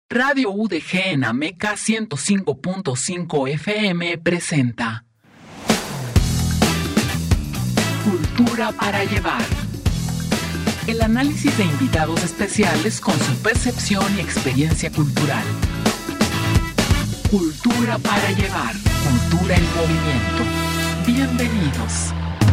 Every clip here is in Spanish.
Radio UDG en Ameca 105.5 FM presenta Cultura para Llevar. El análisis de invitados especiales con su percepción y experiencia cultural. Cultura para Llevar. Cultura en movimiento. Bienvenidos.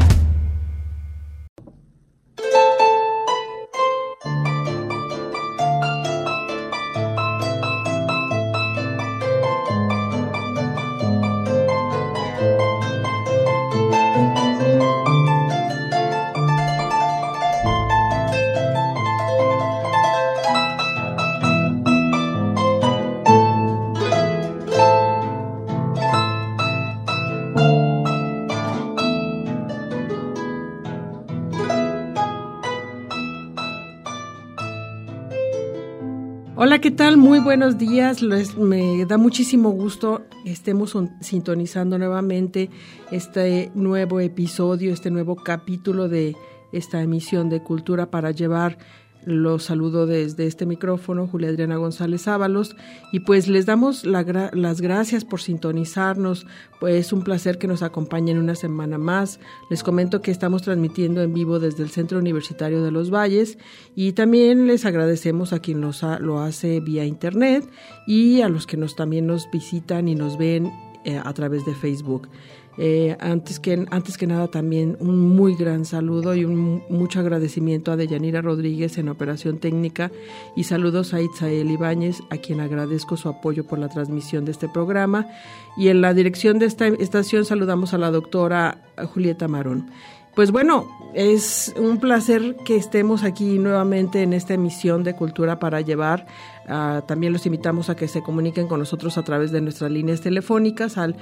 Hola, ¿qué tal? Muy buenos días. Me da muchísimo gusto que estemos sintonizando nuevamente este nuevo episodio, este nuevo capítulo de esta emisión de Cultura para Llevar. Los saludo desde este micrófono, Julia Adriana González Ábalos, y pues les damos las gracias por sintonizarnos. Pues es un placer que nos acompañen una semana más. Les comento que estamos transmitiendo en vivo desde el Centro Universitario de los Valles, y también les agradecemos a quien lo hace vía internet y a los que también nos visitan y nos ven a través de Facebook. Antes que nada, también un muy gran saludo y mucho agradecimiento a Deyanira Rodríguez en operación técnica, y saludos a Itzael Ibáñez, a quien agradezco su apoyo por la transmisión de este programa, y en la dirección de esta estación saludamos a la doctora Julieta Marón. Pues bueno, es un placer que estemos aquí nuevamente en esta emisión de Cultura para Llevar. También los invitamos a que se comuniquen con nosotros a través de nuestras líneas telefónicas al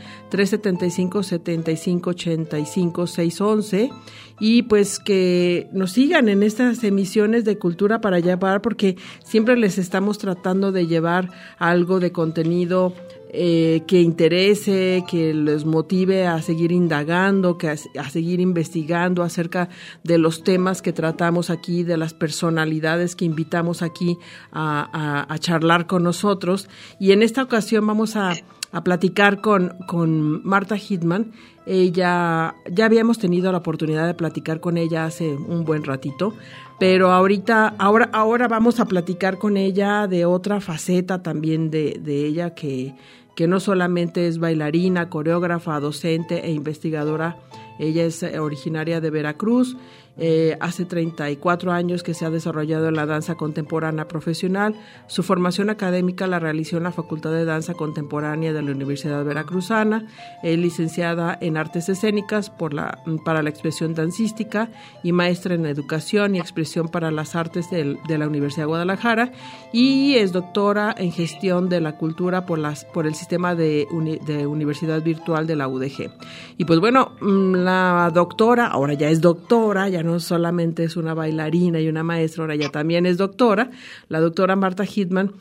375-7585-611, y pues que nos sigan en estas emisiones de Cultura para Llevar, porque siempre les estamos tratando de llevar algo de contenido que interese, que les motive a seguir indagando, a seguir investigando acerca de los temas que tratamos aquí, de las personalidades que invitamos aquí a charlar con nosotros. Y en esta ocasión vamos a platicar con Marta Hitman. Ella, ya habíamos tenido la oportunidad de platicar con ella hace un buen ratito, pero ahora vamos a platicar con ella de otra faceta también de ella, que no solamente es bailarina, coreógrafa, docente e investigadora. Ella es originaria de Veracruz. Hace 34 años que se ha desarrollado en la danza contemporánea profesional. Su formación académica la realizó en la Facultad de Danza Contemporánea de la Universidad Veracruzana. Es licenciada en Artes Escénicas para la expresión dancística, y maestra en Educación y Expresión para las Artes de la Universidad de Guadalajara, y es doctora en Gestión de la Cultura por el sistema de Universidad Virtual de la UDG. Y pues bueno, la doctora, ahora ya es doctora, ya no solamente es una bailarina y una maestra, ahora ya también es doctora. La doctora Marta Hitman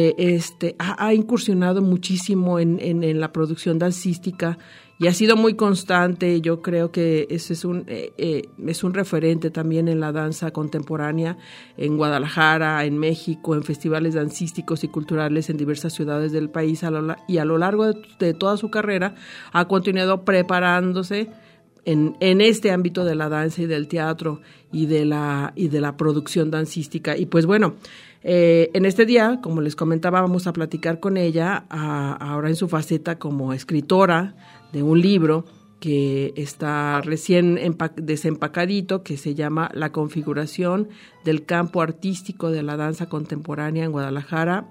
ha incursionado muchísimo en la producción dancística y ha sido muy constante. Yo creo que ese es un referente también en la danza contemporánea en Guadalajara, en México, en festivales dancísticos y culturales en diversas ciudades del país, y a lo largo de toda su carrera ha continuado preparándose en este ámbito de la danza y del teatro y de la producción dancística. Y pues bueno, en este día, como les comentaba, vamos a platicar con ella ahora en su faceta como escritora de un libro que está recién desempacadito, que se llama La configuración del campo artístico de la danza contemporánea en Guadalajara,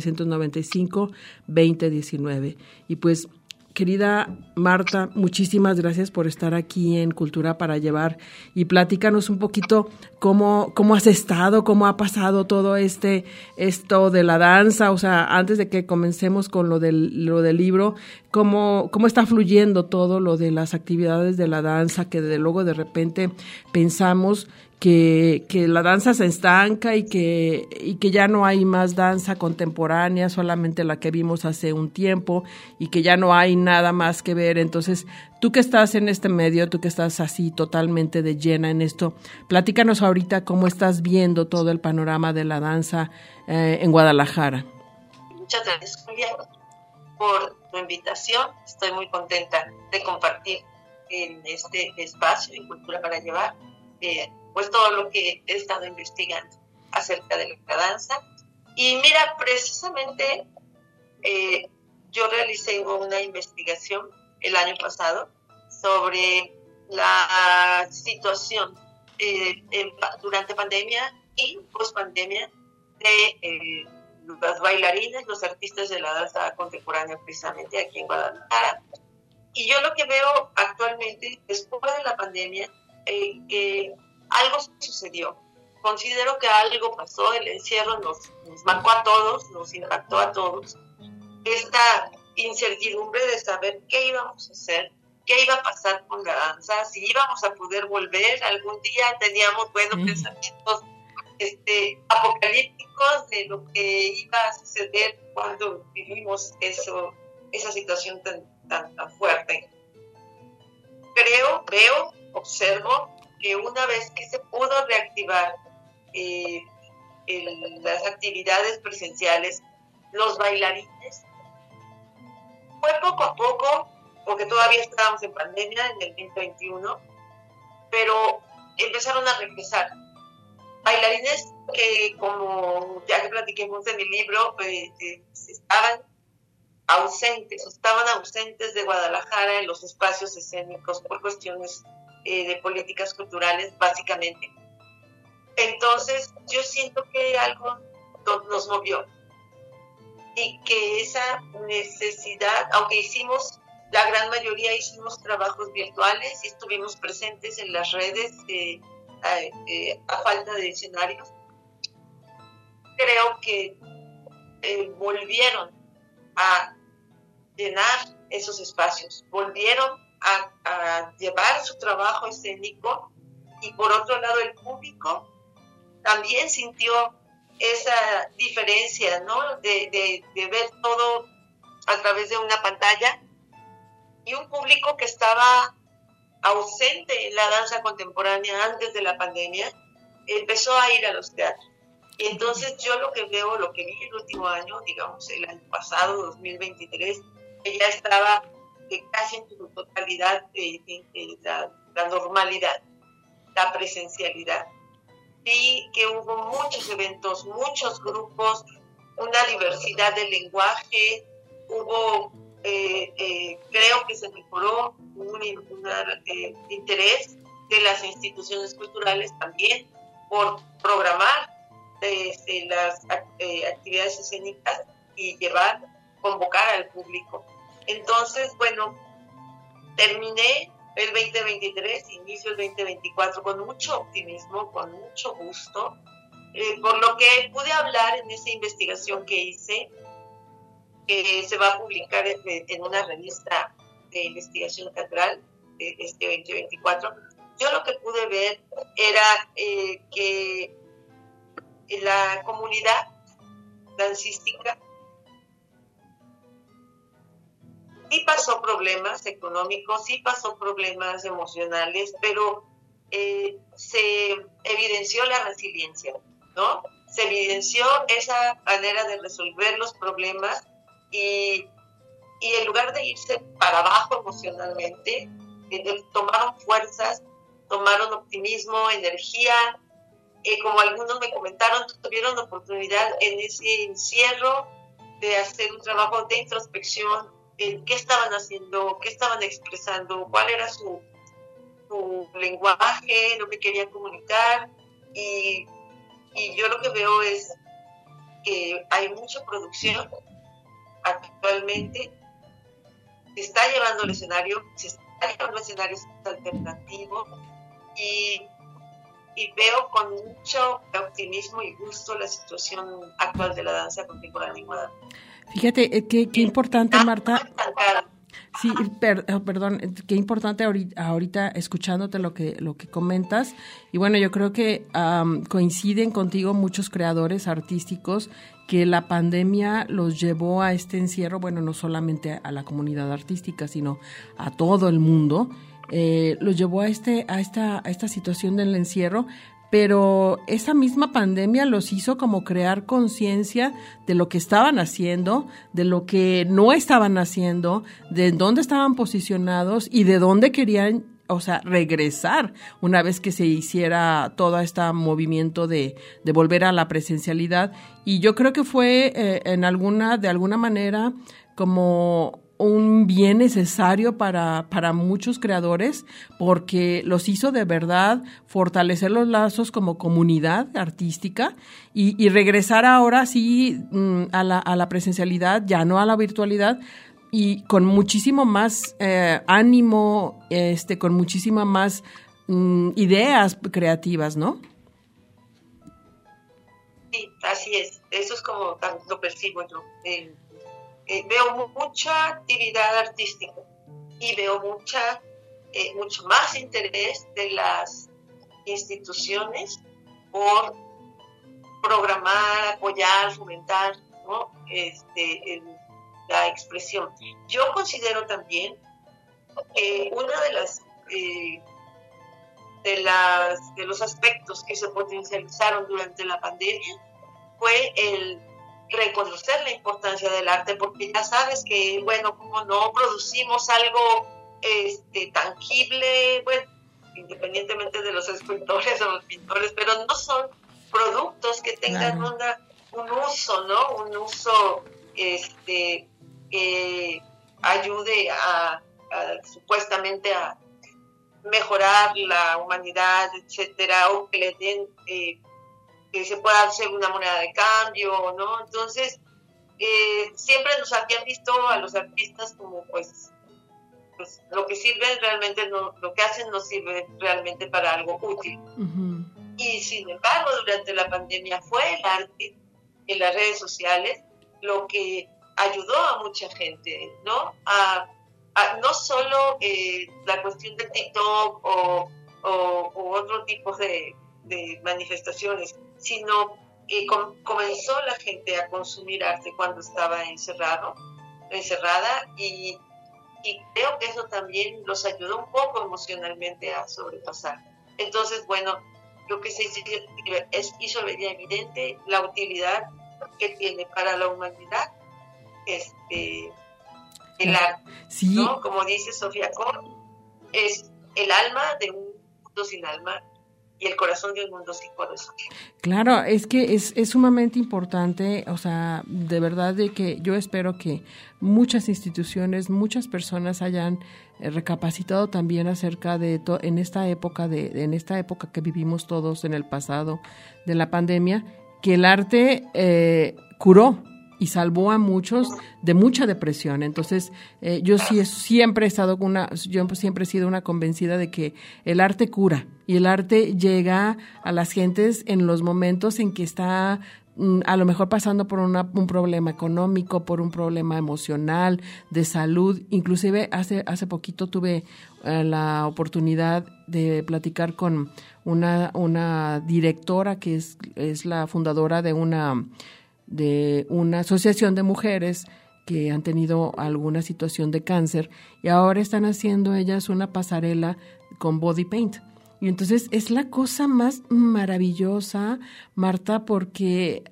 1995-2019. Y pues, querida Marta, muchísimas gracias por estar aquí en Cultura para Llevar, y platícanos un poquito cómo has estado, cómo ha pasado todo esto de la danza. O sea, antes de que comencemos con lo del libro, cómo está fluyendo todo lo de las actividades de la danza, que de luego de repente pensamos que la danza se estanca y que ya no hay más danza contemporánea, solamente la que vimos hace un tiempo, y que ya no hay nada más que ver. Entonces, tú que estás en este medio, tú que estás así totalmente de llena en esto, platícanos ahorita cómo estás viendo todo el panorama de la danza en Guadalajara. Muchas gracias, Julia, por tu invitación. Estoy muy contenta de compartir en este espacio de Cultura para Llevar, pues todo lo que he estado investigando acerca de la danza. Y mira, precisamente yo realicé una investigación el año pasado sobre la situación durante pandemia y post-pandemia de los bailarines, los artistas de la danza contemporánea, precisamente aquí en Guadalajara. Y yo lo que veo actualmente, después de la pandemia, que algo sucedió. Considero que algo pasó, el encierro nos marcó a todos, nos impactó a todos. Esta incertidumbre de saber qué íbamos a hacer, qué iba a pasar con la danza, si íbamos a poder volver algún día. Teníamos pensamientos apocalípticos de lo que iba a suceder cuando vivimos esa situación tan fuerte. Veo, observo que una vez que se pudo reactivar las actividades presenciales, los bailarines, fue poco a poco, porque todavía estábamos en pandemia en el 2021, pero empezaron a regresar. Bailarines que, como ya que platiquemos de mi libro, estaban ausentes de Guadalajara en los espacios escénicos por cuestiones de políticas culturales, básicamente. Entonces, yo siento que algo nos movió y que esa necesidad, aunque la gran mayoría hicimos trabajos virtuales y estuvimos presentes en las redes a falta de escenarios, creo que volvieron a llenar esos espacios, volvieron a llevar su trabajo escénico, y por otro lado el público también sintió esa diferencia, ¿no? De ver todo a través de una pantalla, y un público que estaba ausente en la danza contemporánea antes de la pandemia empezó a ir a los teatros. Y entonces yo lo que vi el último año, digamos el año pasado, 2023, que ya estaba casi en su totalidad la normalidad, la presencialidad. Vi que hubo muchos eventos, muchos grupos, una diversidad de lenguaje, hubo, creo que se mejoró un interés de las instituciones culturales también por programar las actividades escénicas y convocar al público. Entonces, bueno, terminé el 2023, inicio el 2024 con mucho optimismo, con mucho gusto, por lo que pude hablar en esa investigación que hice, que se va a publicar en una revista de investigación teatral este 2024. Yo lo que pude ver era que la comunidad dancística sí pasó problemas económicos, sí pasó problemas emocionales, pero se evidenció la resiliencia, ¿no? Se evidenció esa manera de resolver los problemas y en lugar de irse para abajo emocionalmente, tomaron fuerzas, tomaron optimismo, energía. Como algunos me comentaron, tuvieron la oportunidad en ese encierro de hacer un trabajo de introspección, en qué estaban haciendo, qué estaban expresando, cuál era su lenguaje, lo que querían comunicar. Y yo lo que veo es que hay mucha producción actualmente. Se está llevando al escenario, escenarios alternativos, y veo con mucho optimismo y gusto la situación actual de la danza contemporánea en Guadalajara. Fíjate, qué importante, Marta. Sí, perdón, qué importante ahorita escuchándote lo que comentas. Y bueno, yo creo que coinciden contigo muchos creadores artísticos que la pandemia los llevó a este encierro, bueno, no solamente a la comunidad artística, sino a todo el mundo. Los llevó a esta situación del encierro, pero esa misma pandemia los hizo como crear conciencia de lo que estaban haciendo, de lo que no estaban haciendo, de dónde estaban posicionados y de dónde querían, o sea, regresar una vez que se hiciera todo este movimiento de volver a la presencialidad. Y yo creo que fue de alguna manera como un bien necesario para muchos creadores, porque los hizo de verdad fortalecer los lazos como comunidad artística y regresar ahora sí a la presencialidad, ya no a la virtualidad, y con muchísimo más ánimo, con muchísima más ideas creativas, ¿no? Sí, así es. Eso es como lo percibo yo. Veo mucha actividad artística y veo mucho más interés de las instituciones por programar, apoyar, fomentar, ¿no? La expresión. Yo considero también que una de los aspectos que se potencializaron durante la pandemia fue el reconocer la importancia del arte, porque ya sabes que, bueno, como no producimos algo tangible, bueno, independientemente de los escultores o los pintores, pero no son productos que tengan un uso, ¿no? Un uso que ayude a supuestamente a mejorar la humanidad, etcétera, o que le den que se pueda hacer una moneda de cambio, ¿no? Entonces, siempre nos habían visto a los artistas como, pues lo que sirve realmente, no, lo que hacen no sirve realmente para algo útil. Uh-huh. Y sin embargo, durante la pandemia fue el arte en las redes sociales lo que ayudó a mucha gente, ¿no? A no solo la cuestión de TikTok o otro tipo de manifestaciones, sino que comenzó la gente a consumir arte cuando estaba encerrada, y creo que eso también los ayudó un poco emocionalmente a sobrepasar. Entonces, bueno, lo que se hizo evidente la utilidad que tiene para la humanidad el arte, sí. ¿No? Como dice Sofía Kohn, es el alma de un mundo sin alma y el corazón de un mundo sin corazón. Claro, es que es sumamente importante, o sea, de verdad de que yo espero que muchas instituciones, muchas personas hayan recapacitado también acerca de en esta época que vivimos todos en el pasado de la pandemia, que el arte curó y salvó a muchos de mucha depresión. Entonces, yo siempre he sido una convencida de que el arte cura y el arte llega a las gentes en los momentos en que está a lo mejor pasando por un problema económico, por un problema emocional, de salud. Inclusive hace poquito tuve la oportunidad de platicar con una directora que es la fundadora de una asociación de mujeres que han tenido alguna situación de cáncer y ahora están haciendo ellas una pasarela con body paint. Y entonces es la cosa más maravillosa, Marta, porque,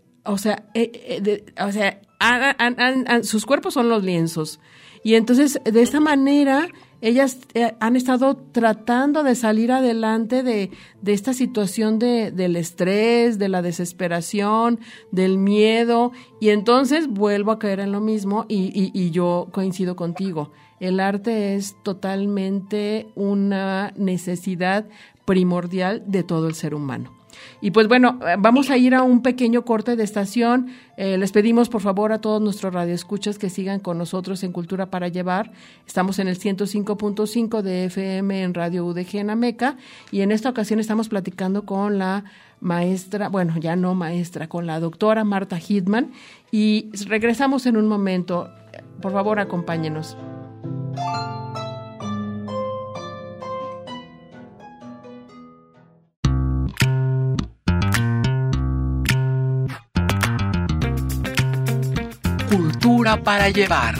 sus cuerpos son los lienzos. Y entonces, de esta manera, ellas han estado tratando de salir adelante de esta situación del estrés, de la desesperación, del miedo, y entonces vuelvo a caer en lo mismo y yo coincido contigo. El arte es totalmente una necesidad primordial de todo el ser humano. Y pues bueno, vamos a ir a un pequeño corte de estación. Les pedimos por favor a todos nuestros radioescuchas que sigan con nosotros en Cultura para Llevar. Estamos en el 105.5 de FM en Radio UDG en Ameca, y en esta ocasión estamos platicando con la maestra, bueno, ya no maestra, con la doctora Marta Hidman, y regresamos en un momento. Por favor, acompáñenos. Cultura para llevar.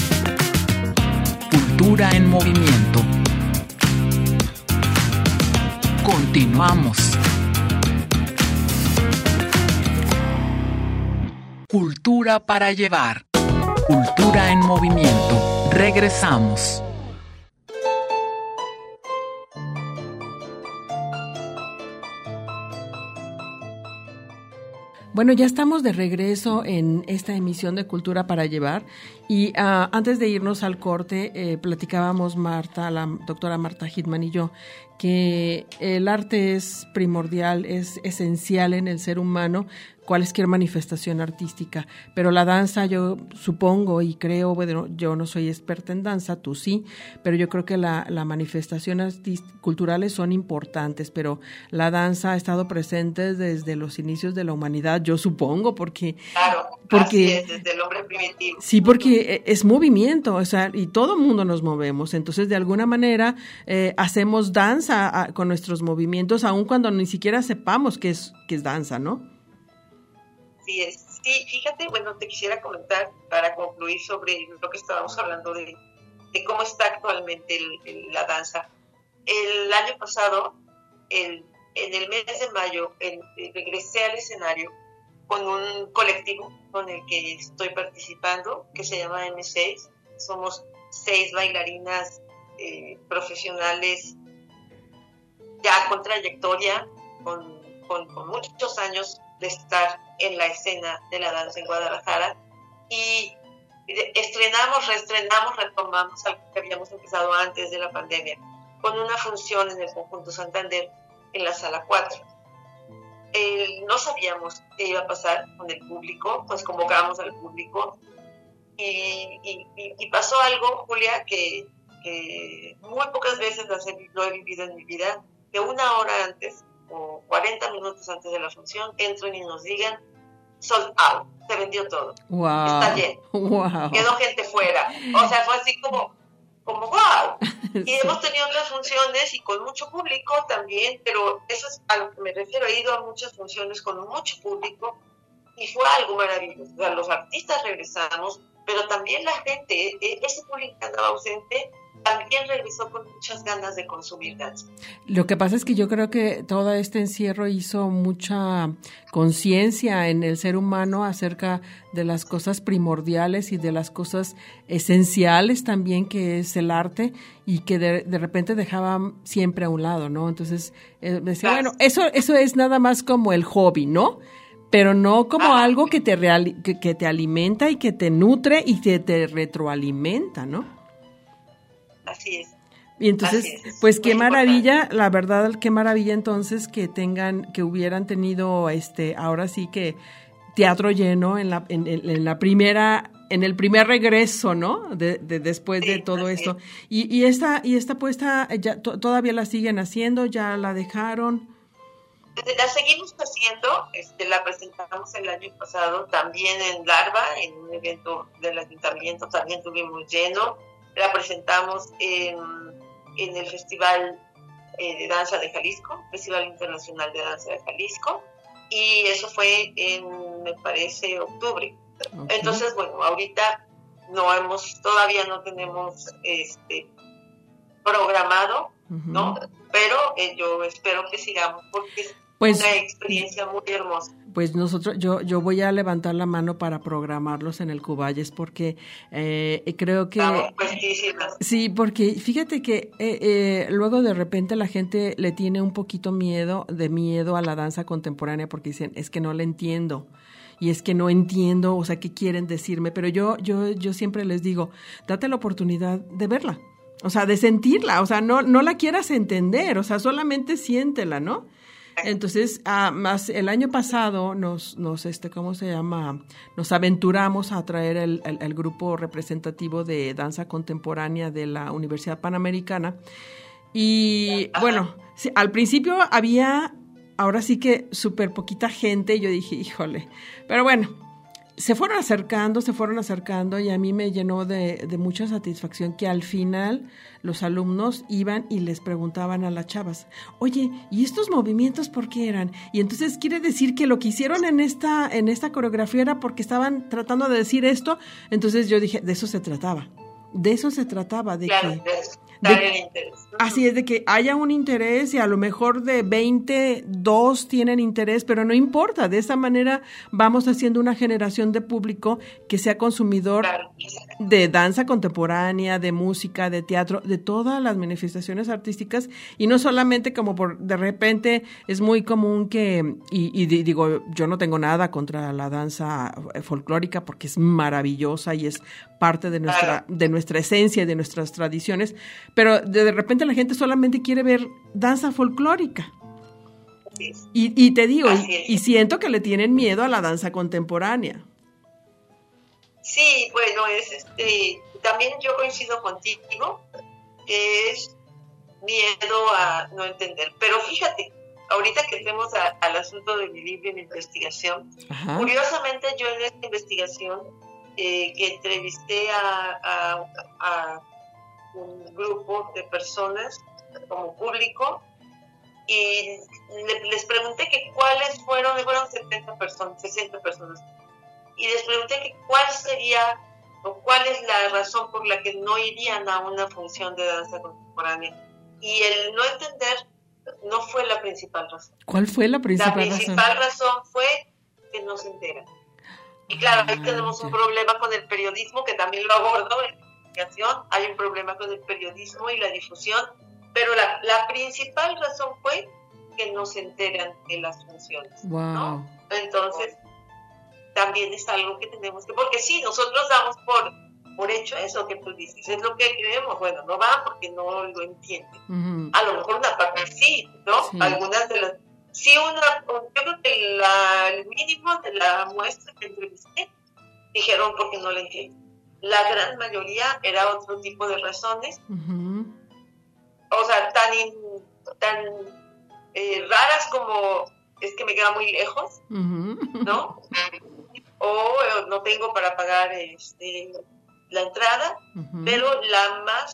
Cultura en movimiento. Continuamos. Cultura para llevar. Cultura en movimiento. Regresamos. Bueno, ya estamos de regreso en esta emisión de Cultura para Llevar y antes de irnos al corte platicábamos Marta, la doctora Marta Hitman y yo, que el arte es primordial, es esencial en el ser humano, cualquier manifestación artística, pero la danza yo supongo y creo, bueno, yo no soy experta en danza, tú sí, pero yo creo que la manifestaciones culturales son importantes, pero la danza ha estado presente desde los inicios de la humanidad, yo supongo, porque así es, desde el hombre primitivo. Sí, porque es movimiento, o sea, y todo el mundo nos movemos, entonces de alguna manera hacemos danza con nuestros movimientos, aun cuando ni siquiera sepamos que es danza, ¿no? Sí, fíjate, bueno, te quisiera comentar para concluir sobre lo que estábamos hablando de cómo está actualmente la danza. El año pasado, en el mes de mayo, regresé al escenario con un colectivo con el que estoy participando, que se llama M6. Somos 6 bailarinas profesionales ya con trayectoria, con muchos años de estar en la escena de la danza en Guadalajara, y reestrenamos, retomamos algo que habíamos empezado antes de la pandemia, con una función en el Conjunto Santander en la Sala 4. No sabíamos qué iba a pasar con el público, pues convocamos al público y pasó algo, Julia, que muy pocas veces lo he vivido en mi vida, que una hora antes o 40 minutos antes de la función entren y nos digan sold out, se vendió todo. Wow. Está lleno. Wow. Quedó gente fuera. O sea, fue así como wow. Y sí. Hemos tenido otras funciones y con mucho público también, pero eso es a lo que me refiero. He ido a muchas funciones con mucho público y fue algo maravilloso. O sea, los artistas regresamos, pero también la gente, ese público que andaba ausente, también regresó con muchas ganas de consumir danza. Lo que pasa es que yo creo que todo este encierro hizo mucha conciencia en el ser humano acerca de las cosas primordiales y de las cosas esenciales también, que es el arte, y que de repente dejaba siempre a un lado, ¿no? Entonces decía, bueno, eso es nada más como el hobby, ¿no? Pero no como algo que te alimenta y que te nutre y que te retroalimenta, ¿no? Así es. Y entonces, pues qué maravilla, la verdad, qué maravilla entonces que hubieran tenido ahora sí que teatro lleno en el primer regreso, ¿no? Después de todo esto. Y esta puesta ya todavía la siguen haciendo, ya la dejaron. La seguimos haciendo, la presentamos el año pasado también en Larva, en un evento del ayuntamiento, también tuvimos lleno. La presentamos en el Festival de Danza de Jalisco, Festival Internacional de Danza de Jalisco, y eso fue me parece, octubre. Okay. Entonces, bueno, ahorita todavía no tenemos programado, ¿no? Pero yo espero que sigamos, porque es una experiencia muy hermosa. Pues yo voy a levantar la mano para programarlos en el Cuballes, porque creo que... Sí, porque fíjate que luego de repente la gente le tiene un poquito miedo a la danza contemporánea, porque dicen, es que no la entiendo. Y es que no entiendo, o sea, qué quieren decirme. Pero yo siempre les digo, date la oportunidad de verla, o sea, de sentirla, o sea, no la quieras entender, o sea, solamente siéntela, ¿no? Entonces, más el año pasado nos ¿cómo se llama? Nos aventuramos a traer el grupo representativo de danza contemporánea de la Universidad Panamericana. Y bueno, sí, al principio había, ahora sí que súper poquita gente, y yo dije, híjole, pero bueno, se fueron acercando y a mí me llenó de mucha satisfacción que al final los alumnos iban y les preguntaban a las chavas, oye, ¿y estos movimientos por qué eran? Y entonces quiere decir que lo que hicieron en esta coreografía era porque estaban tratando de decir esto. Entonces yo dije, de eso se trataba, de dar el interés. Así es, de que haya un interés y a lo mejor de 20, 2 tienen interés, pero no importa, de esa manera vamos haciendo una generación de público que sea consumidor de danza contemporánea, de música, de teatro, de todas las manifestaciones artísticas, y no solamente como por de repente es muy común que, digo, yo no tengo nada contra la danza folclórica porque es maravillosa y es parte de nuestra esencia y de nuestras tradiciones, pero de repente la gente solamente quiere ver danza folclórica. Y te digo, y siento que le tienen miedo a la danza contemporánea. Sí, bueno, también yo coincido contigo, que es miedo a no entender. Pero fíjate, ahorita que entremos al asunto de mi libro y mi investigación, ajá, curiosamente yo en esta investigación que entrevisté a un grupo de personas como público y les pregunté que cuáles fueron 70 personas, 60 personas, y les pregunté que cuál sería o cuál es la razón por la que no irían a una función de danza contemporánea, y el no entender no fue la principal razón. ¿Cuál fue la principal razón? La principal razón fue que no se enteran. Y claro, ahí tenemos un problema con el periodismo, que también lo abordo en la investigación. Hay un problema con el periodismo y la difusión, pero la principal razón fue que no se enteran de las funciones, wow, ¿no? Entonces, también es algo que tenemos que, porque sí, nosotros damos por hecho eso que tú dices, es lo que creemos, bueno, no va porque no lo entienden. Uh-huh. A lo mejor una parte sí, ¿no? Sí. Algunas de las... Sí, yo creo que el mínimo de la muestra que entrevisté dijeron porque no lo entienden. La gran mayoría era otro tipo de razones, uh-huh, o sea, tan raras como es que me queda muy lejos, uh-huh, ¿no? O no tengo para pagar la entrada, uh-huh, pero la más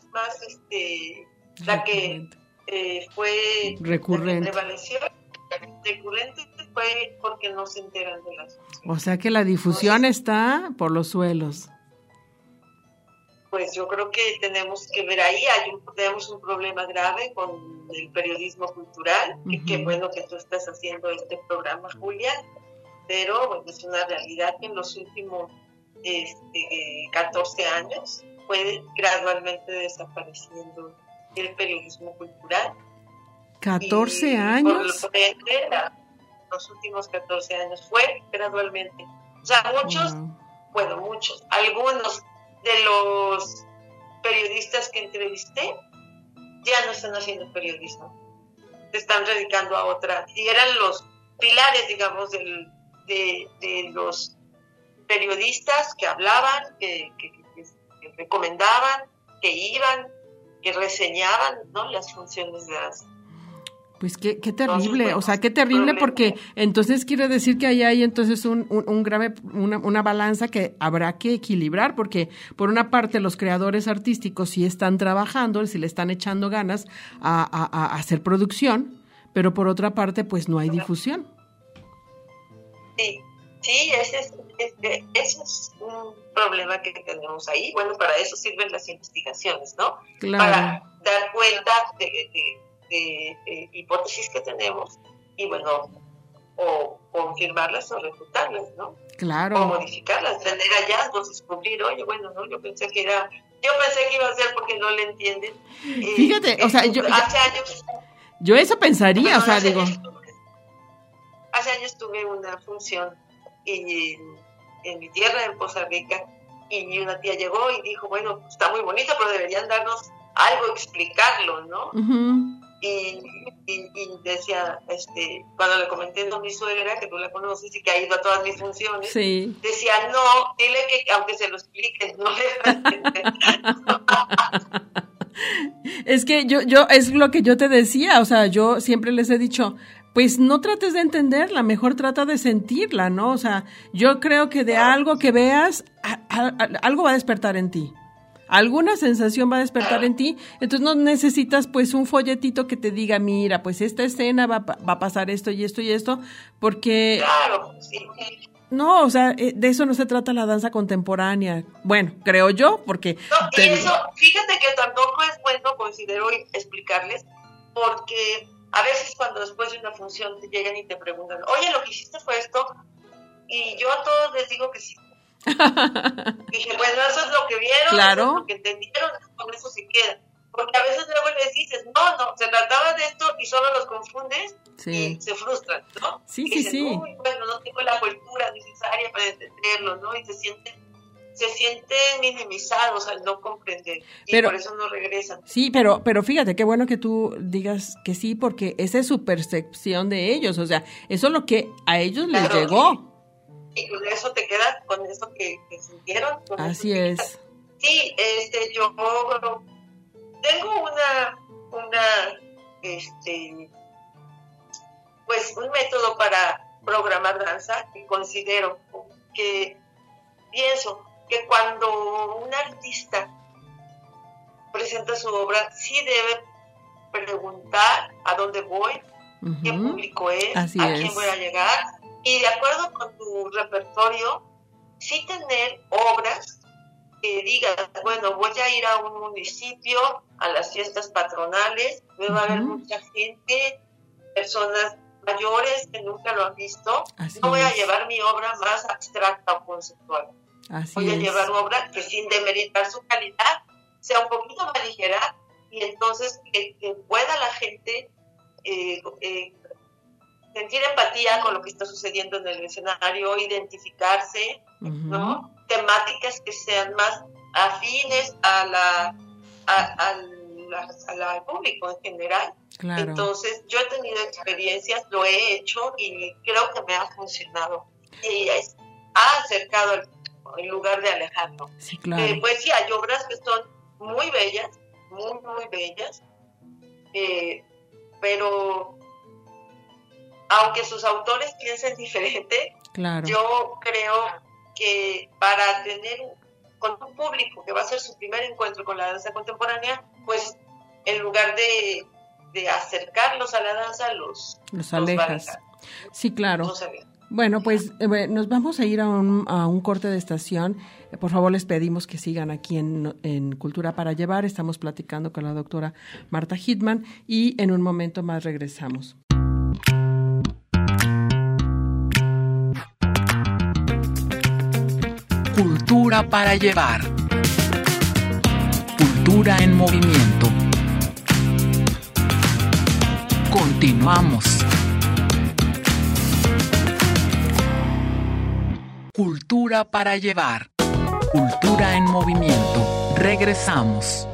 la que fue recurrente, la que prevaleció, recurrente fue porque no se enteran de las cosas. O sea que la difusión está por los suelos. Pues yo creo que tenemos que ver ahí, tenemos un problema grave con el periodismo cultural, uh-huh, y qué bueno que tú estás haciendo este programa, Julia, pero bueno, es una realidad que en los últimos 14 años fue gradualmente desapareciendo el periodismo cultural. 14 años. Los últimos 14 años fue gradualmente. O sea, muchos, algunos de los periodistas que entrevisté ya no están haciendo periodismo. Se están dedicando a otra. Y eran los pilares, digamos, de los periodistas que hablaban, que recomendaban, que iban, que reseñaban, ¿no?, las funciones de danza. Pues qué terrible, o sea, qué terrible, porque entonces quiere decir que ahí hay entonces un grave, una balanza que habrá que equilibrar, porque por una parte los creadores artísticos sí están trabajando, sí le están echando ganas a hacer producción, pero por otra parte pues no hay difusión. Sí, ese es un problema que tenemos ahí. Bueno, para eso sirven las investigaciones, ¿no? Claro. Para dar cuenta de hipótesis que tenemos y bueno, o confirmarlas o refutarlas, ¿no? Claro. O modificarlas, tener hallazgos, descubrir, oye, bueno, no, yo pensé que iba a ser porque no le entienden. Fíjate, o sea, hace años. Yo eso pensaría, bueno, o sea, digo. Hace años tuve una función en mi tierra, en Poza Rica, y una tía llegó y dijo, bueno, está muy bonita, pero deberían darnos algo, explicarlo, ¿no? Uh-huh. Y decía, cuando le comenté a mi suegra, que tú la conoces y que ha ido a todas mis funciones, sí, decía, no, dile que aunque se lo expliques, no le va a entender. Es que yo es lo que yo te decía, o sea, yo siempre les he dicho, pues no trates de entenderla, mejor trata de sentirla, ¿no? O sea, yo creo que de algo que veas, algo va a despertar en ti. Alguna sensación va a despertar en ti, entonces no necesitas pues un folletito que te diga, mira, pues esta escena va a pasar esto y esto y esto, porque... Claro, sí. No, o sea, de eso no se trata la danza contemporánea. Bueno, creo yo, porque... No, y eso, fíjate que tampoco es bueno, considero, explicarles, porque a veces cuando después de una función te llegan y te preguntan, oye, lo que hiciste fue esto, y yo a todos les digo que sí. Dije, bueno, eso es lo que vieron, claro. Eso es lo que entendieron, con eso se queda. Porque a veces luego les dices, no, se trataba de esto y solo los confundes y se frustran, ¿no? Sí, y dicen, sí. Uy, bueno, no tengo la cultura necesaria para entenderlo, ¿no? Y se sienten minimizados al no comprender y por eso no regresan. Sí, pero fíjate, qué bueno que tú digas que sí, porque esa es su percepción de ellos, o sea, eso es lo que a ellos les llegó. Y con eso te quedas, con eso que sintieron. Así es. Sí, yo tengo pues un método para programar danza que considero que pienso que cuando un artista presenta su obra, sí debe preguntar a dónde voy, qué público es, a quién voy a llegar, y de acuerdo con tu repertorio, sí tener obras que digas, bueno, voy a ir a un municipio, a las fiestas patronales, me va a haber mucha gente, personas mayores que nunca lo han visto, no voy a llevar mi obra más abstracta o conceptual. Voy a llevar obra que sin demeritar su calidad sea un poquito más ligera y entonces que pueda la gente sentir empatía con lo que está sucediendo en el escenario, identificarse, ¿no? Temáticas que sean más afines al público en general. Claro. Entonces, yo he tenido experiencias, lo he hecho y creo que me ha funcionado. Y ha acercado en lugar de alejarlo. Sí, claro. Pues sí, hay obras que son muy bellas, muy, muy bellas, pero aunque sus autores piensen diferente, claro, yo creo que para tener con un público que va a ser su primer encuentro con la danza contemporánea, pues en lugar de acercarlos a la danza, los alejas. Sí, claro. Bueno, pues nos vamos a ir a un corte de estación. Por favor, les pedimos que sigan aquí en Cultura para Llevar. Estamos platicando con la doctora Marta Hitman y en un momento más regresamos. Cultura para Llevar. Cultura en movimiento. Continuamos. Cultura para Llevar. Cultura en movimiento. Regresamos.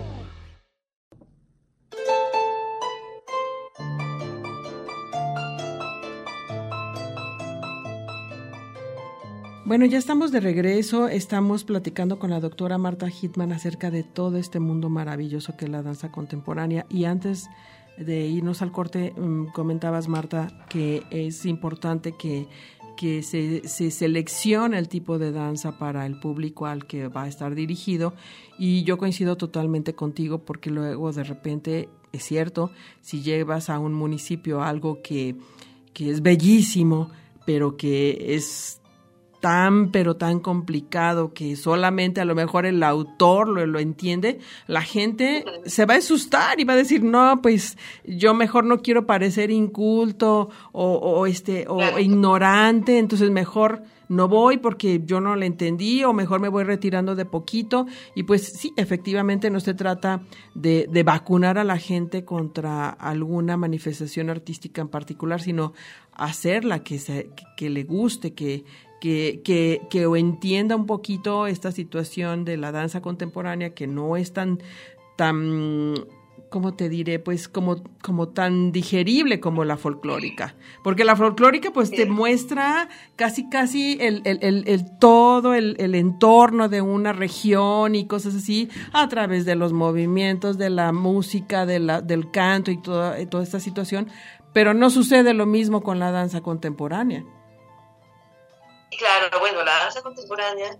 Bueno, ya estamos de regreso, estamos platicando con la doctora Marta Hitman acerca de todo este mundo maravilloso que es la danza contemporánea. Y antes de irnos al corte, comentabas, Marta, que es importante que se seleccione el tipo de danza para el público al que va a estar dirigido. Y yo coincido totalmente contigo porque luego de repente, es cierto, si llevas a un municipio algo que es bellísimo, pero que es pero tan complicado que solamente a lo mejor el autor lo entiende, la gente se va a asustar y va a decir, no, pues yo mejor no quiero parecer inculto o ignorante, entonces mejor no voy porque yo no le entendí o mejor me voy retirando de poquito. Y pues sí, efectivamente no se trata de vacunar a la gente contra alguna manifestación artística en particular, sino hacerla que le guste, que entienda un poquito esta situación de la danza contemporánea que no es tan ¿cómo te diré? Pues como tan digerible como la folclórica, porque la folclórica pues te muestra casi todo el entorno de una región y cosas así a través de los movimientos, de la música, del canto y toda esta situación, pero no sucede lo mismo con la danza contemporánea. Claro, bueno, la danza contemporánea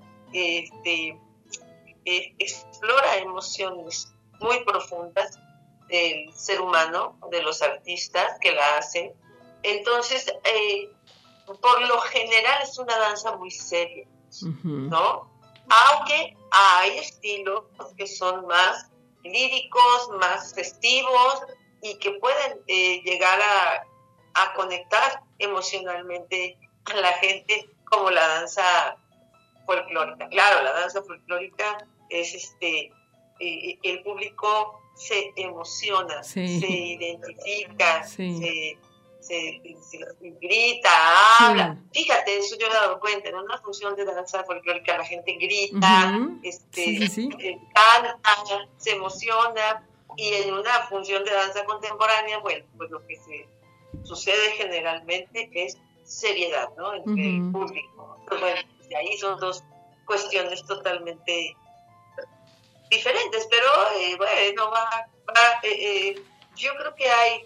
explora emociones muy profundas del ser humano, de los artistas que la hacen. Entonces, por lo general es una danza muy seria, ¿no? Aunque hay estilos que son más líricos, más festivos y que pueden llegar a conectar emocionalmente a la gente, como la danza folclórica. Claro, la danza folclórica es el público se emociona, se identifica, se grita, habla. Fíjate, eso yo me he dado cuenta, en una función de danza folclórica la gente grita, canta, se emociona, y en una función de danza contemporánea, bueno, pues lo que se sucede generalmente es seriedad, ¿no? Entre el público. Entonces, bueno, de ahí son dos cuestiones totalmente diferentes, pero bueno, yo creo que hay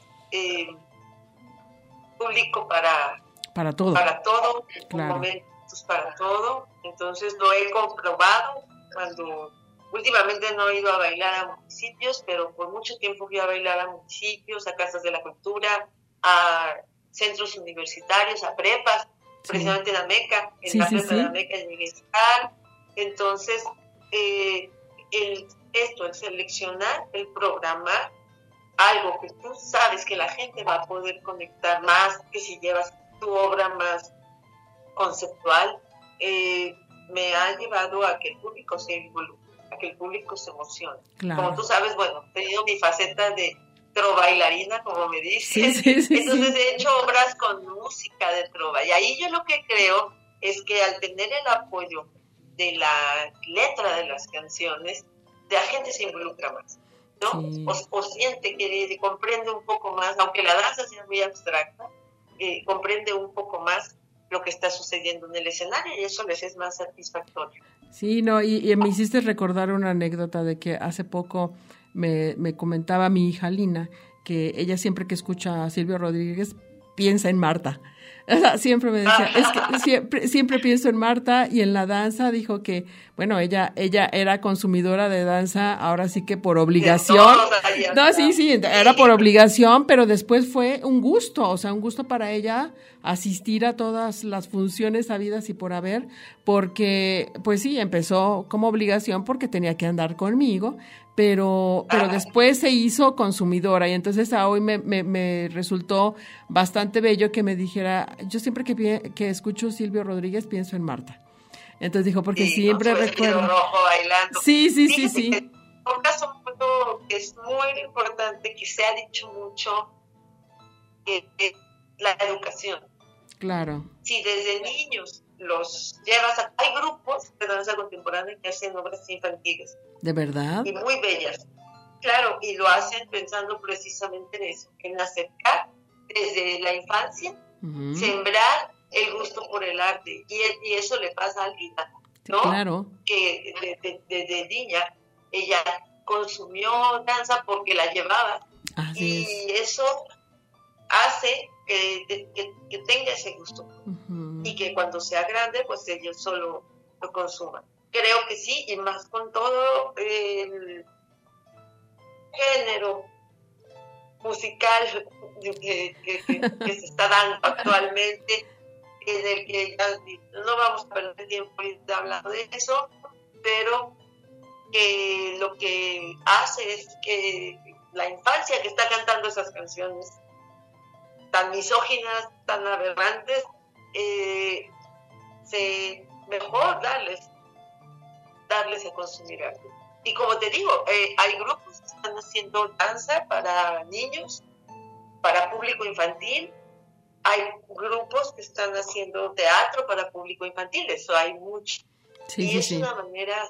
público para todo, claro. Momentos para todo. Entonces lo he comprobado cuando últimamente no he ido a bailar a municipios, pero por mucho tiempo fui a bailar a municipios, a casas de la cultura, a centros universitarios, a prepas, precisamente en Ameca, en la prepa de Ameca llegué a estar. Entonces el seleccionar, el programar algo que tú sabes que la gente va a poder conectar más, que si llevas tu obra más conceptual, me ha llevado a que el público se involucre, a que el público se emocione. Claro. Como tú sabes, bueno, he tenido mi faceta de trova-bailarina, como me dices, entonces he hecho obras con música de trova, y ahí yo lo que creo es que al tener el apoyo de la letra de las canciones, la gente se involucra más, ¿no? O siente que comprende un poco más, aunque la danza sea muy abstracta, comprende un poco más lo que está sucediendo en el escenario, y eso les es más satisfactorio. Sí, no, y me hiciste recordar una anécdota de que hace poco me comentaba mi hija Lina que ella siempre que escucha a Silvio Rodríguez piensa en Marta. O sea, siempre me decía, es que siempre pienso en Marta, y en la danza dijo que, bueno, ella era consumidora de danza, ahora sí que por obligación. No, sí, era por obligación, pero después fue un gusto, o sea, un gusto para ella asistir a todas las funciones habidas y por haber, porque, pues sí, empezó como obligación porque tenía que andar conmigo, pero después se hizo consumidora, y entonces hoy me resultó bastante bello que me dijera, yo siempre que escucho Silvio Rodríguez pienso en Marta. Entonces dijo, porque siempre recuerdo. Rojo bailando. Sí. Un caso que es muy importante, que se ha dicho mucho, la educación. Claro. Si desde niños los llevas hay grupos de danza contemporánea que hacen obras infantiles. ¿De verdad? Y muy bellas. Claro, y lo hacen pensando precisamente en eso, en acercar desde la infancia, sembrar el gusto por el arte. Y eso le pasa a Lina, ¿no? Claro. Que desde niña ella consumió danza porque la llevaba. Así y eso hace que tenga ese gusto. Y que cuando sea grande, pues ellos solo lo consuman. Creo que sí, y más con todo el género musical que se está dando actualmente, en el que ya no vamos a perder tiempo hablando de eso, pero que lo que hace es que la infancia que está cantando esas canciones tan misóginas, tan aberrantes, mejor darles a consumir arte. Y como te digo, hay grupos que están haciendo danza para niños, para público infantil, hay grupos que están haciendo teatro para público infantil, eso hay mucho. Es una manera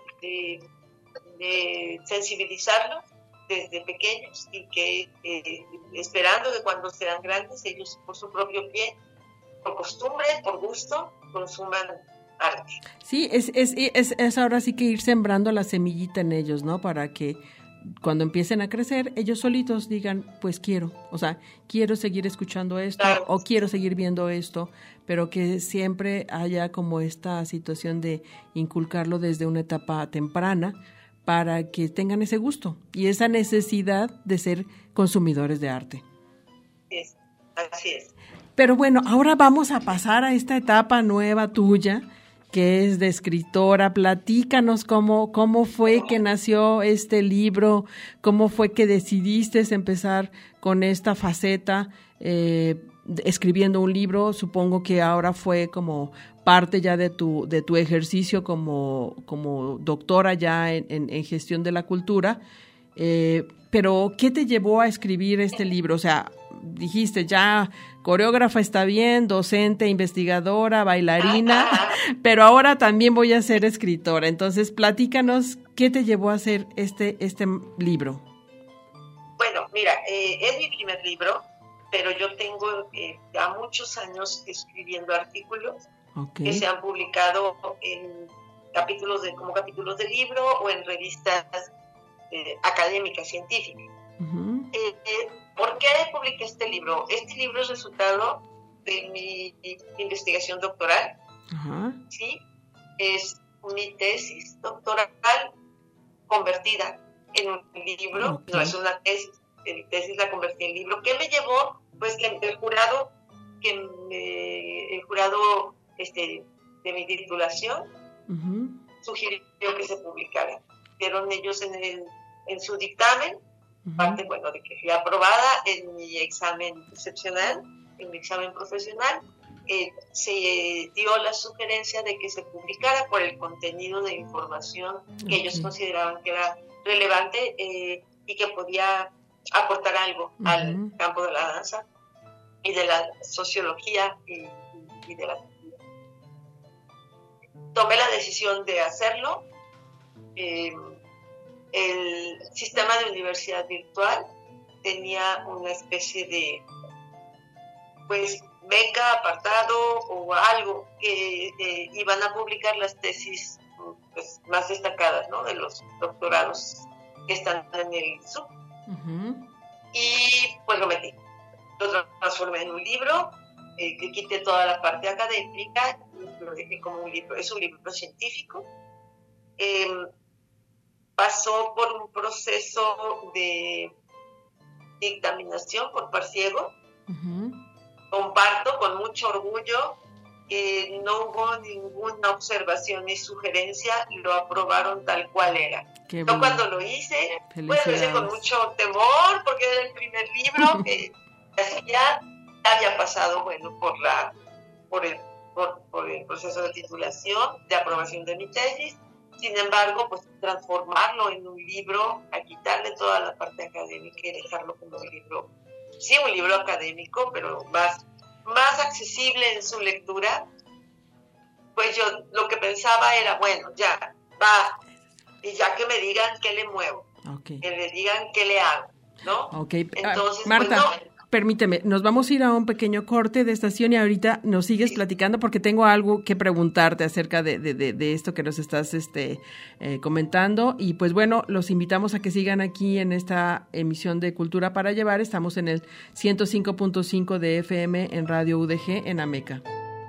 de sensibilizarlos desde pequeños, y que esperando que cuando sean grandes ellos por su propio pie, por costumbre, por gusto, consuman arte. Sí, es ahora sí que ir sembrando la semillita en ellos, ¿no? Para que cuando empiecen a crecer, ellos solitos digan, pues quiero seguir escuchando esto, claro, o quiero seguir viendo esto, pero que siempre haya como esta situación de inculcarlo desde una etapa temprana para que tengan ese gusto y esa necesidad de ser consumidores de arte. Así es. Pero bueno, ahora vamos a pasar a esta etapa nueva tuya, que es de escritora. Platícanos cómo fue que nació este libro, cómo fue que decidiste empezar con esta faceta, escribiendo un libro. Supongo que ahora fue como parte ya de tu ejercicio como doctora ya en gestión de la cultura. Pero, ¿qué te llevó a escribir este libro? O sea, dijiste ya, coreógrafa está bien, docente, investigadora, bailarina, pero ahora también voy a ser escritora. Entonces, platícanos, ¿qué te llevó a hacer este libro? Bueno, mira, es mi primer libro, pero yo tengo ya muchos años escribiendo artículos que se han publicado en como capítulos de libro o en revistas académicas, científicas. Uh-huh. ¿Por qué publiqué este libro? Este libro es resultado de mi investigación doctoral. Uh-huh. ¿Sí? Es mi tesis doctoral convertida en un libro. Okay. No es una tesis, mi tesis la convertí en libro. ¿Qué me llevó? Pues que el jurado de mi titulación uh-huh. sugirió que se publicara. Vieron ellos en su dictamen, uh-huh. parte, bueno, de que fui aprobada en mi examen excepcional, en mi examen profesional, se dio la sugerencia de que se publicara por el contenido de información que okay. ellos consideraban que era relevante y que podía aportar algo uh-huh. al campo de la danza y de la sociología y de la cultura. Tomé la decisión de hacerlo. El sistema de universidad virtual tenía una especie de beca, apartado o algo que iban a publicar las tesis más destacadas, ¿no? De los doctorados que están en el SUB. Uh-huh. Y pues lo metí. Lo transformé en un libro, le quité toda la parte académica, lo dejé como un libro. Es un libro científico. Pasó por un proceso de dictaminación por par ciego. Uh-huh. Comparto con mucho orgullo que no hubo ninguna observación ni sugerencia, lo aprobaron tal cual era. Yo cuando lo hice, lo hice con mucho temor, porque era el primer libro que ya había pasado, por el proceso de titulación, de aprobación de mi tesis. Sin embargo, transformarlo en un libro, a quitarle toda la parte académica y dejarlo como un libro, sí, un libro académico, pero más accesible en su lectura, pues yo lo que pensaba era, ya, va, y ya que me digan qué le muevo, okay. que le digan qué le hago, ¿no? Okay. Entonces, Marta, permíteme, nos vamos a ir a un pequeño corte de estación y ahorita nos sigues platicando porque tengo algo que preguntarte acerca de esto que nos estás comentando. Y pues bueno, los invitamos a que sigan aquí en esta emisión de Cultura para Llevar. Estamos en el 105.5 de FM en Radio UDG en Ameca.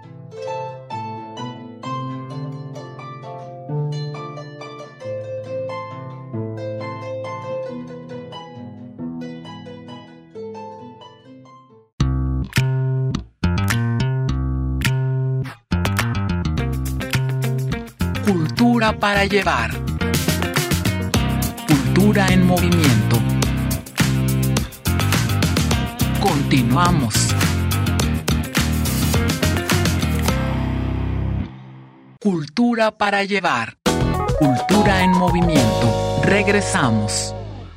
Cultura para llevar. Cultura en movimiento. Continuamos. Cultura para llevar. Cultura en movimiento. Regresamos.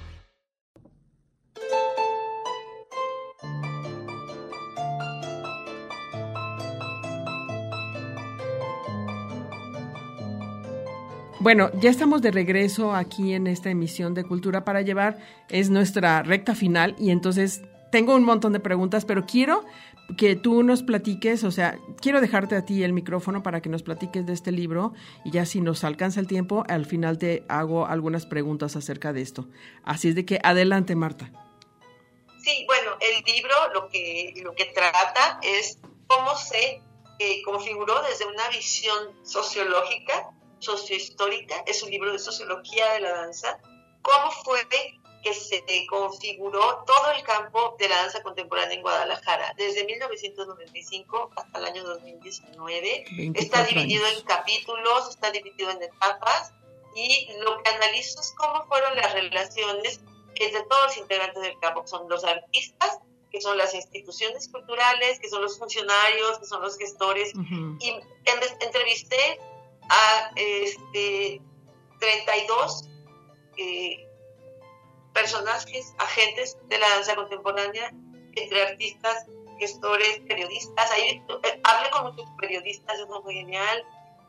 Bueno, ya estamos de regreso aquí en esta emisión de Cultura para Llevar. Es nuestra recta final y entonces tengo un montón de preguntas, pero quiero que tú nos platiques, o sea, quiero dejarte a ti el micrófono para que nos platiques de este libro y ya si nos alcanza el tiempo, al final te hago algunas preguntas acerca de esto. Así es de que adelante, Marta. Sí, bueno, el libro lo que trata es cómo se configuró desde una visión sociológica, sociohistórica, es un libro de sociología de la danza, cómo fue que se configuró todo el campo de la danza contemporánea en Guadalajara, desde 1995 hasta el año 2019. Está dividido en capítulos, está dividido en etapas, y lo que analizo es cómo fueron las relaciones entre todos los integrantes del campo, que son los artistas, que son las instituciones culturales, que son los funcionarios, que son los gestores. Y entrevisté a 32 personajes, agentes de la danza contemporánea, entre artistas, gestores, periodistas. Ahí hablé con muchos periodistas, eso fue muy genial.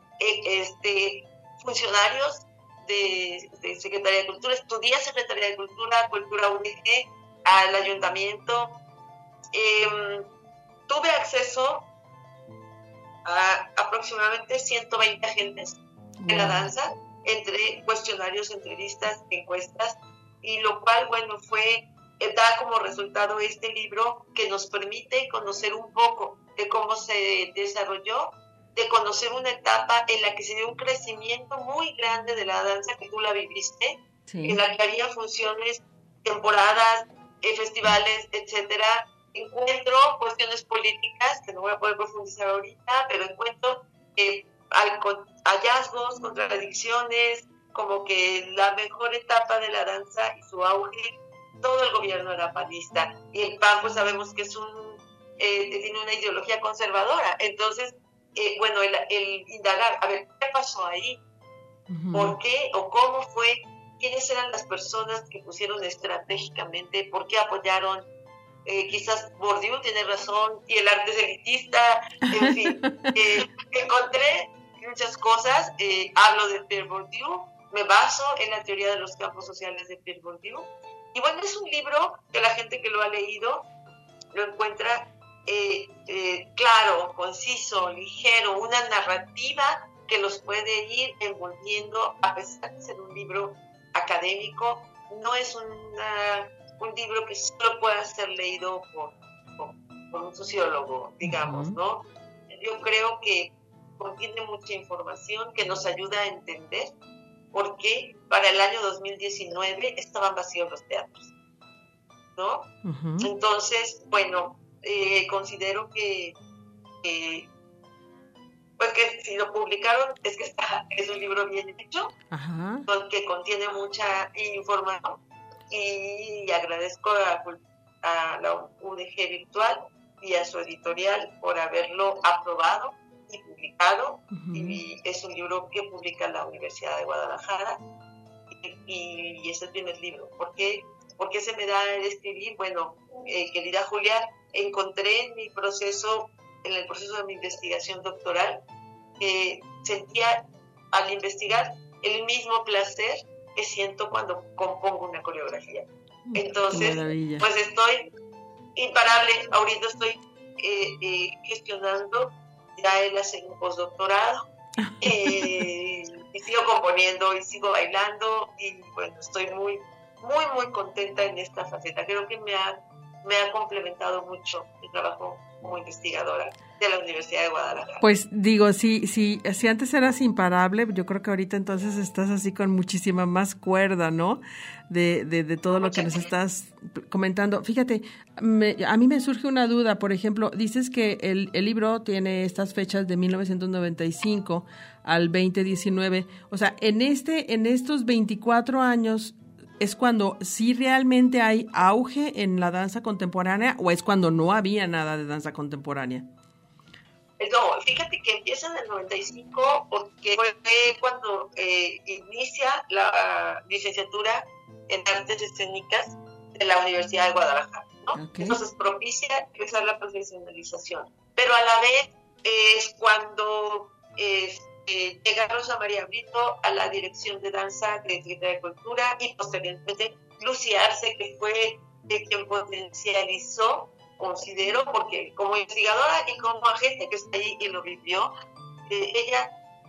Funcionarios de Secretaría de Cultura, estudié Secretaría de Cultura, Cultura UDG, al ayuntamiento. Tuve acceso a aproximadamente 120 agentes de la danza, entre cuestionarios, entrevistas, encuestas, y lo cual, bueno, da como resultado este libro que nos permite conocer un poco de cómo se desarrolló, de conocer una etapa en la que se dio un crecimiento muy grande de la danza, que tú la viviste, sí, en la que había funciones, temporadas, festivales, etcétera. Encuentro cuestiones políticas, que no voy a poder profundizar ahorita, pero encuentro hallazgos, contradicciones, como que la mejor etapa de la danza y su auge, todo el gobierno era panista, y el PAN pues sabemos que es tiene una ideología conservadora. Entonces, bueno, el indagar, a ver, ¿qué pasó ahí? ¿Por qué o cómo fue? ¿Quiénes eran las personas que pusieron estratégicamente? ¿Por qué apoyaron? Quizás Bourdieu tiene razón y el arte es elitista, en fin. Encontré muchas cosas, hablo de Pierre Bourdieu, me baso en la teoría de los campos sociales de Pierre Bourdieu, y bueno, es un libro que la gente que lo ha leído lo encuentra claro, conciso, ligero, una narrativa que los puede ir envolviendo, a pesar de ser un libro académico. No es un libro que solo pueda ser leído por un sociólogo, digamos, ¿no? Yo creo que contiene mucha información que nos ayuda a entender por qué para el año 2019 estaban vacíos los teatros, ¿no? Entonces, bueno, considero que pues que si lo publicaron es que es un libro bien hecho, que contiene mucha información, y agradezco a la UDG Virtual y a su editorial por haberlo aprobado y publicado. Y es un libro que publica la Universidad de Guadalajara, y es el primer libro. ¿Por qué se me da el escribir? Bueno, querida Julia, encontré en el proceso de mi investigación doctoral, que sentía al investigar el mismo placer que siento cuando compongo una coreografía. Entonces, pues estoy imparable. Ahorita estoy gestionando ya el hacer un postdoctorado, y sigo componiendo y sigo bailando, y bueno, estoy muy, muy, muy contenta en esta faceta. Creo que me ha complementado mucho mi trabajo como investigadora de la Universidad de Guadalajara. Pues digo, si antes eras imparable, yo creo que ahorita entonces estás así con muchísima más cuerda, ¿no? De todo lo que nos estás comentando. Fíjate, a mí me surge una duda. Por ejemplo, dices que el libro tiene estas fechas de 1995 al 2019. O sea, en estos 24 años, ¿es cuando sí realmente hay auge en la danza contemporánea, o es cuando no había nada de danza contemporánea? No, fíjate que empieza en el 95, porque fue cuando inicia la licenciatura en Artes Escénicas de la Universidad de Guadalajara, ¿no? Entonces propicia empezar la profesionalización. Pero a la vez es cuando llega Rosa María Brito a la dirección de danza de Secretaría de Cultura, y posteriormente Lucía Arce, que fue de quien potencializó, considero, porque como investigadora y como agente que está ahí y lo vivió, ella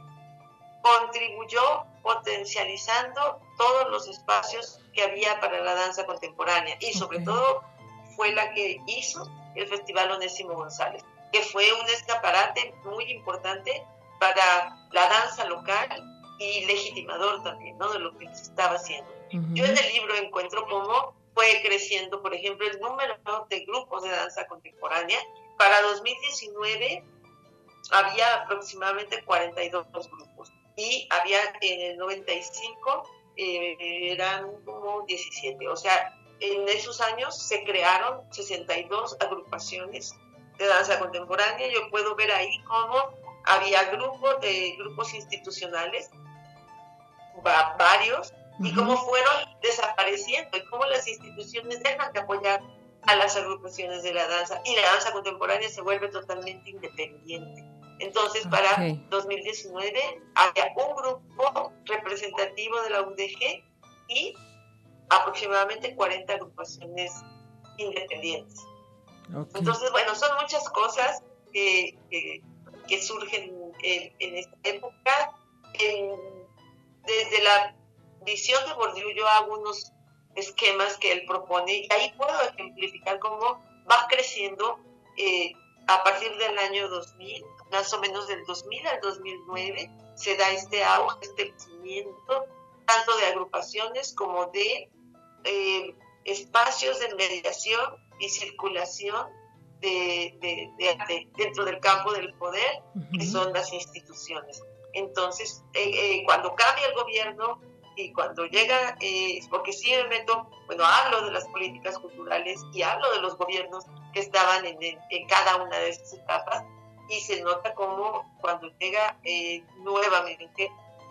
contribuyó potencializando todos los espacios que había para la danza contemporánea, y sobre todo fue la que hizo el Festival Onésimo González, que fue un escaparate muy importante para la danza local y legitimador también, ¿no? De lo que se estaba haciendo. Uh-huh. Yo en el libro encuentro cómo fue creciendo, por ejemplo, el número de grupos de danza contemporánea. Para 2019 había aproximadamente 42 grupos y había en el 95 eran como 17. O sea, en esos años se crearon 62 agrupaciones de danza contemporánea. Yo puedo ver ahí cómo había grupos institucionales, varios, y cómo fueron desapareciendo y cómo las instituciones dejan de apoyar a las agrupaciones de la danza y la danza contemporánea se vuelve totalmente independiente. Entonces, para 2019 había un grupo representativo de la UDG y aproximadamente 40 agrupaciones independientes. Okay. Entonces, bueno, son muchas cosas que surgen en esta época. Desde la visión de Bourdieu yo hago unos esquemas que él propone y ahí puedo ejemplificar cómo va creciendo a partir del año 2000, más o menos del 2000 al 2009, se da este auge, este crecimiento, tanto de agrupaciones como de espacios de mediación y circulación dentro del campo del poder, que son las instituciones. Entonces, cuando cambia el gobierno y cuando llega, porque sí me meto, bueno, hablo de las políticas culturales y hablo de los gobiernos que estaban en cada una de esas etapas, y se nota como cuando llega nuevamente,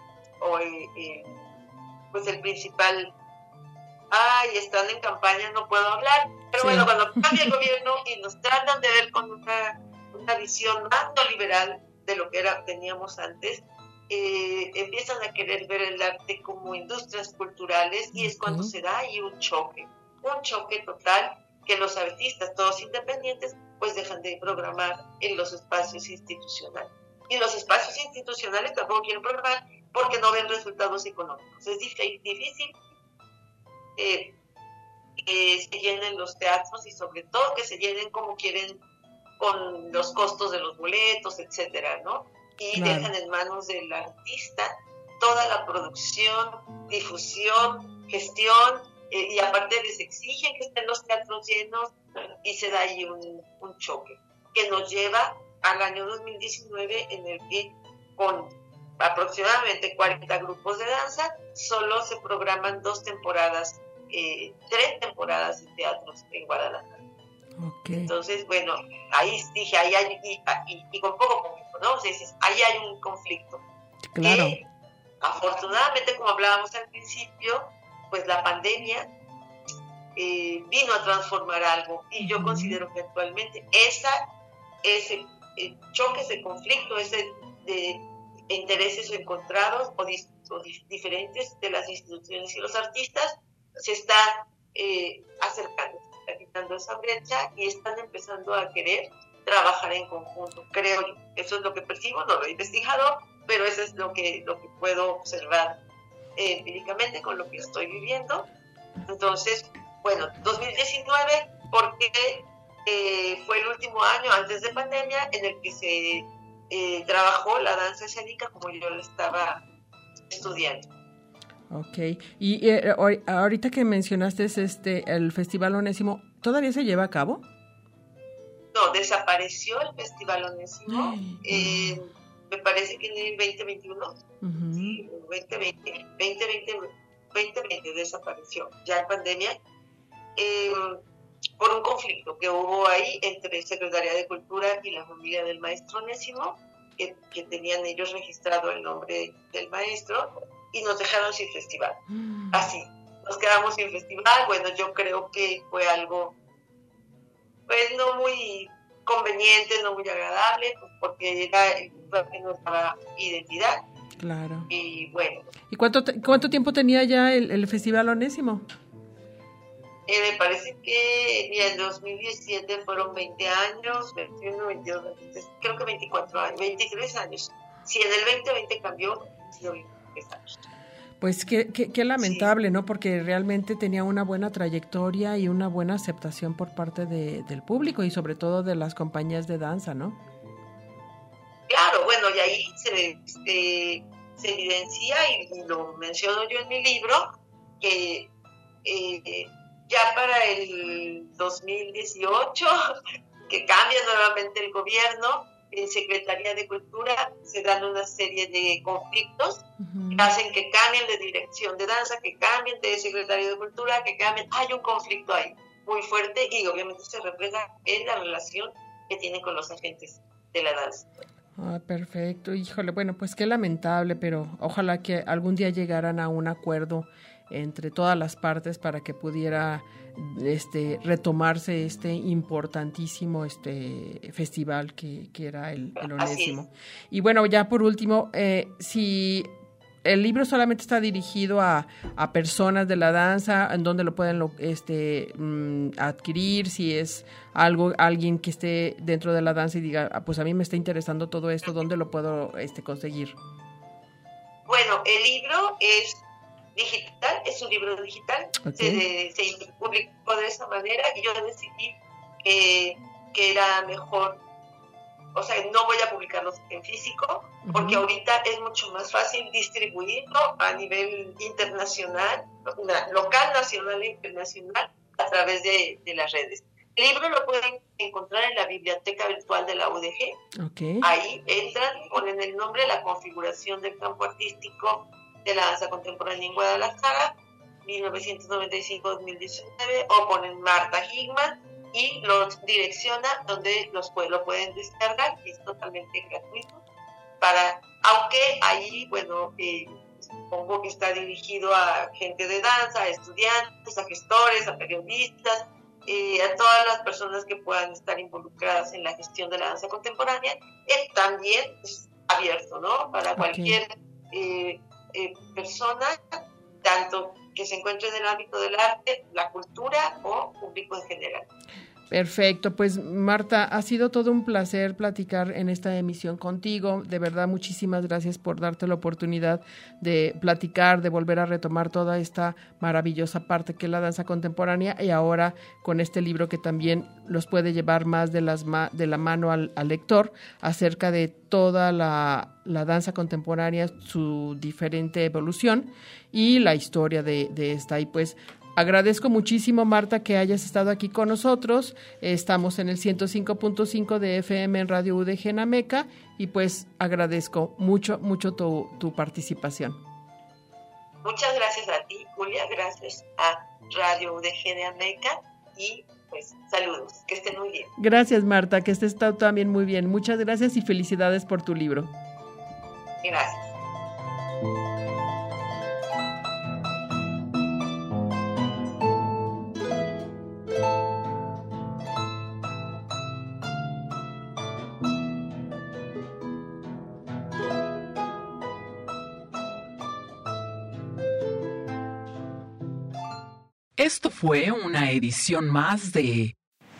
pues el principal, están en campaña, no puedo hablar, pero bueno, cuando cambia el gobierno y nos tratan de ver con una visión más neoliberal de lo que teníamos antes, empiezan a querer ver el arte como industrias culturales y es cuando se da ahí un choque total, que los artistas, todos independientes, pues dejan de programar en los espacios institucionales. Y los espacios institucionales tampoco quieren programar porque no ven resultados económicos. Es difícil que se llenen los teatros y sobre todo que se llenen como quieren con los costos de los boletos, etcétera, ¿no? Y dejan en manos del artista toda la producción, difusión, gestión, y aparte les exigen que estén los teatros llenos y se da ahí un choque que nos lleva al año 2019 en el que con aproximadamente 40 grupos de danza solo se programan 3 temporadas de teatros en Guadalajara. Okay. Entonces, bueno, ahí dije, ahí hay, y con poco conflicto, ¿no? O sea, dices, ahí hay un conflicto. Claro. Afortunadamente, como hablábamos al principio, pues la pandemia vino a transformar algo, y yo considero que actualmente ese choque, ese conflicto, ese de intereses encontrados o diferentes de las instituciones y los artistas, se está acercando, se está quitando esa brecha y están empezando a querer trabajar en conjunto, creo yo. Eso es lo que percibo, no lo he investigado, pero eso es lo que puedo observar empíricamente con lo que estoy viviendo. Entonces, bueno, 2019, porque fue el último año antes de pandemia en el que se trabajó la danza escénica como yo lo estaba estudiando. Okay. Y ahorita que mencionaste el Festival Onésimo, ¿todavía se lleva a cabo? No, desapareció el Festival Onésimo. Me parece que en el 2021, sí, 2020 desapareció, ya en pandemia, por un conflicto que hubo ahí entre Secretaría de Cultura y la familia del maestro Onésimo, que tenían ellos registrado el nombre del maestro, y nos dejaron sin festival. Así, nos quedamos sin festival. Bueno, yo creo que fue algo, pues, no muy conveniente, no muy agradable, pues, porque era nuestra identidad. Claro. Y bueno. ¿Y cuánto tiempo tenía ya el Festival Onésimo? Me parece que en 2017 fueron 20 años, 21, 22, 23, creo que 24 años, 23 años. Si en el 2020 cambió, sí, 23 años. Pues qué lamentable, sí, ¿no? Porque realmente tenía una buena trayectoria y una buena aceptación por parte del público y sobre todo de las compañías de danza, ¿no? Claro, bueno, y ahí se evidencia, y lo menciono yo en mi libro, que ya para el 2018, que cambia nuevamente el gobierno, en Secretaría de Cultura se dan una serie de conflictos que hacen que cambien de dirección de danza, que cambien de Secretaría de Cultura, que cambien. Hay un conflicto ahí muy fuerte y obviamente se refleja en la relación que tienen con los agentes de la danza. Ah, perfecto. Híjole, bueno, pues qué lamentable, pero ojalá que algún día llegaran a un acuerdo entre todas las partes para que pudiera retomarse este importantísimo festival que era el 10º. Y bueno, ya por último, si el libro solamente está dirigido a personas de la danza, ¿en dónde lo pueden adquirir? Si es alguien que esté dentro de la danza y diga, pues a mí me está interesando todo esto, ¿dónde lo puedo conseguir? Bueno, el libro es digital, es un libro digital, okay. Se publicó de esa manera y yo decidí que era mejor, o sea, no voy a publicarlo en físico, porque ahorita es mucho más fácil distribuirlo a nivel internacional, local, nacional e internacional, a través de las redes. El libro lo pueden encontrar en la biblioteca virtual de la UDG. Okay. Ahí entran, ponen el nombre, la configuración del campo artístico de la danza contemporánea en Guadalajara, 1995-2019, o ponen Marta Higman y los direcciona donde lo pueden descargar, y es totalmente gratuito. Aunque ahí, bueno, supongo que está dirigido a gente de danza, a estudiantes, a gestores, a periodistas, a todas las personas que puedan estar involucradas en la gestión de la danza contemporánea. También es abierto, ¿no? Para cualquier persona, tanto que se encuentre en el ámbito del arte, la cultura o público en general. Perfecto, pues Marta, ha sido todo un placer platicar en esta emisión contigo. De verdad, muchísimas gracias por darte la oportunidad de platicar, de volver a retomar toda esta maravillosa parte que es la danza contemporánea, y ahora con este libro que también los puede llevar más de la mano al lector acerca de toda la danza contemporánea, su diferente evolución y la historia de esta. Y pues agradezco muchísimo, Marta, que hayas estado aquí con nosotros. Estamos en el 105.5 de FM en Radio UDG en Ameca, y pues agradezco mucho tu participación. Muchas gracias a ti, Julia, gracias a Radio UDG de Ameca, y pues saludos, que estén muy bien. Gracias, Marta, que estés también muy bien. Muchas gracias y felicidades por tu libro. Gracias. Esto fue una edición más de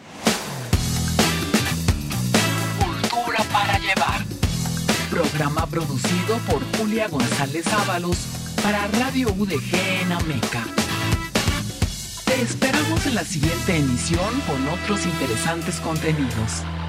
Cultura para Llevar, programa producido por Julia González Ábalos para Radio UDG en Ameca. Te esperamos en la siguiente emisión con otros interesantes contenidos.